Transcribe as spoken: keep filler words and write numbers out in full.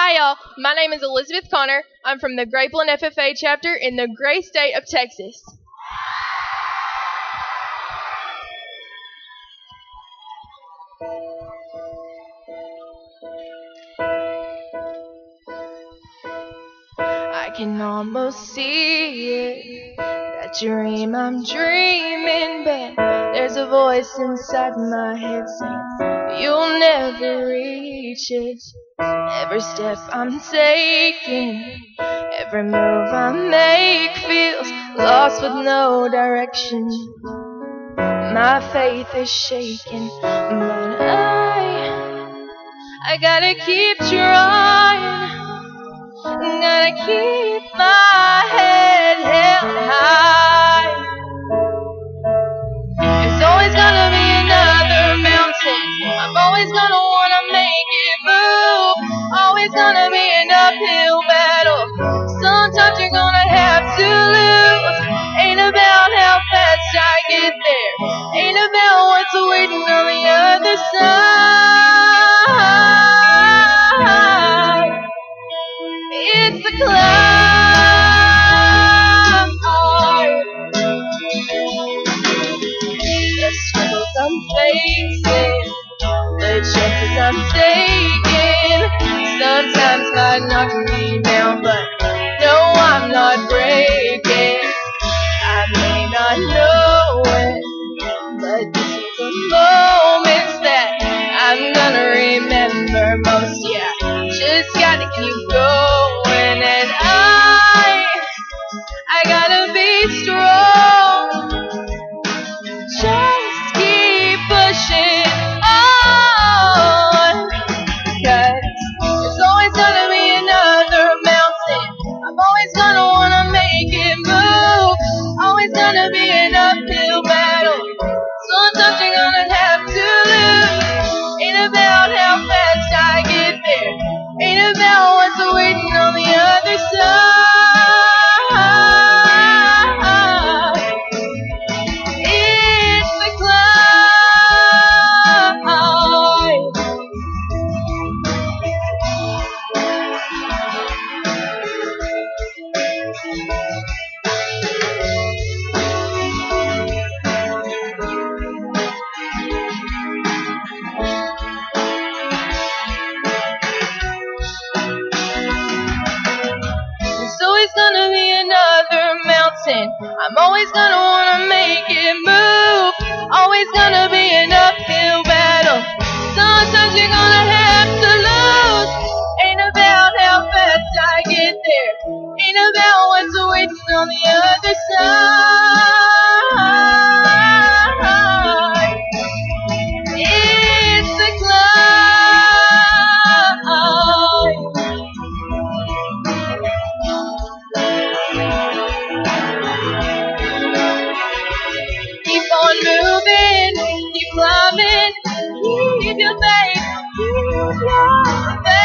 Hi y'all, my name is Elizabeth Connor. I'm from the Grapeland F F A chapter in the great state of Texas. I can almost see it, that dream I'm dreaming, but there's a voice inside my head saying you'll never reach it. Every step I'm taking, every move I make feels lost with no direction. My faith is shaking, but I, I gotta keep trying. Gotta keep my head held high. There's always gonna be another mountain. I'm always gonna wanna make it move. Always gonna be an uphill battle. Sometimes you're gonna have to lose. Ain't about how fast I get there. Ain't about what's waiting on the other side. It's the climb. The struggles I'm facing, the chances I'm taking, sometimes might knock me down, but no, I'm not breaking. I may not know it, but these are the moments that I'm gonna remember most. Yeah, just gotta keep going, and I, I gotta be strong. Just keep pushing on, 'cause there's always gonna be another mountain. I'm always gonna wanna make it move. Always gonna be an uphill battle. Sometimes you're gonna have to lose. Ain't about how fast I get there. Ain't about what's waiting on the other side. It's the climb. There's always gonna be another mountain. I'm always gonna wanna make it move. Always gonna be an uphill battle. Sometimes you're gonna have to lose. Ain't about how fast I get there. Ain't about what's waiting on the other side. It's the climb. Keep on moving, keep climbing, keep your faith, keep your faith.